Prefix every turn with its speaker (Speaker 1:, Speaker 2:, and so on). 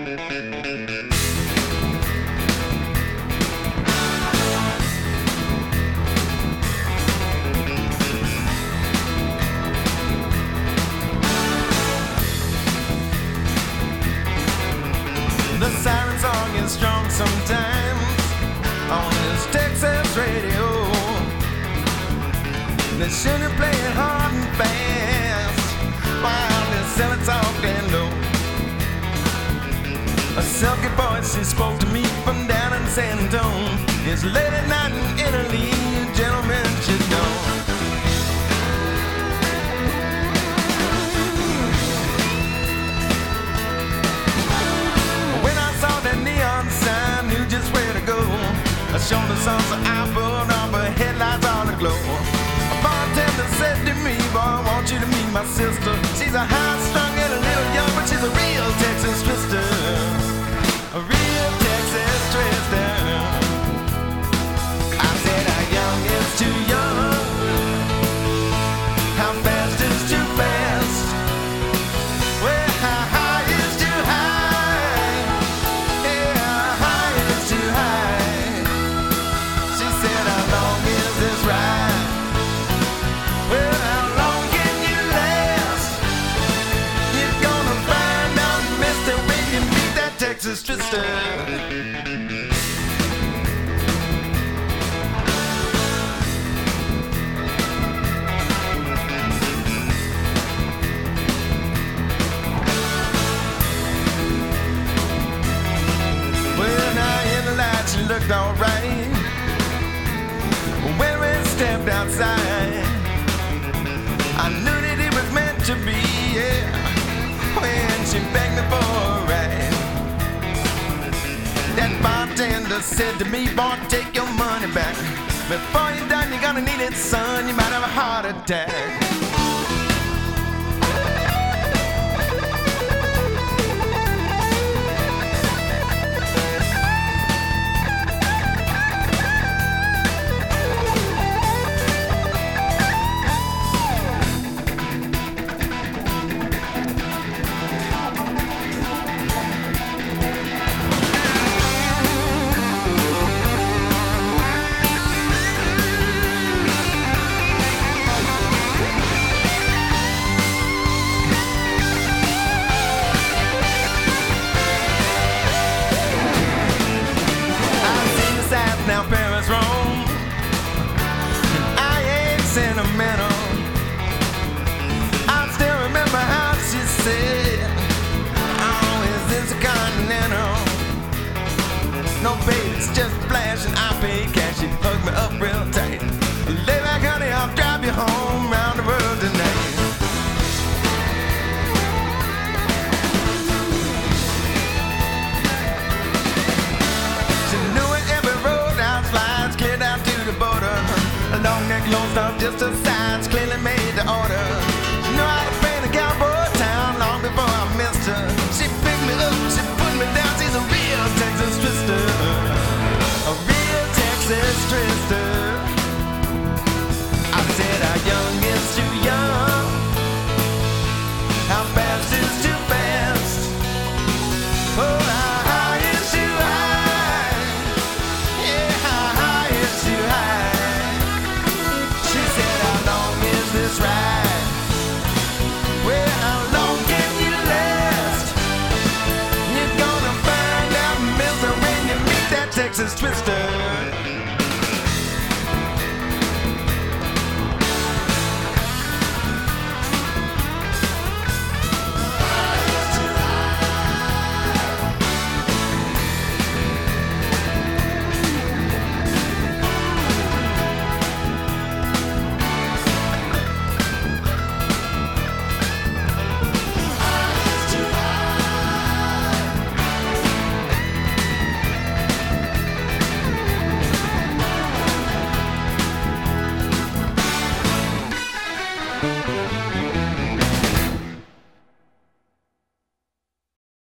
Speaker 1: The siren song is strong sometimes on this Texas radio. They shouldn't play it hard and fast while they sell it soft and low. A silky voice, she spoke to me from down in San Antonio. It's late at night in Italy, you gentlemen should know. When I saw that neon sign, knew just where to go. I showed the sun, so I pulled off her headlights all aglow. A bartender said to me, boy, I want you to meet my sister. She's a high-strung and a little young, but she's a real Texas twister. A real Texas twister. I said, how young is too young? How fast is too fast? Well, how high is too high? Yeah, how high is too high? She said, how long is this ride? Well, how long can you last? You're gonna find out, mister, when you meet that Texas twister. Well, now in the light she looked alright. When we stepped outside, I knew that it was meant to be, yeah. When she begged me for a ride, that bartender said to me, boy, take your money back. Before you're done, you're gonna need it, son. You might have a heart attack. Now Paris, Rome, and I ain't sentimental. I still remember how she said, oh, is this a continental? No, babe, it's just a flash and I pay cash. She hugged me up real tight. Lay back, honey, I'll drive you home round the world tonight. Long neck, long stop, just a side, clearly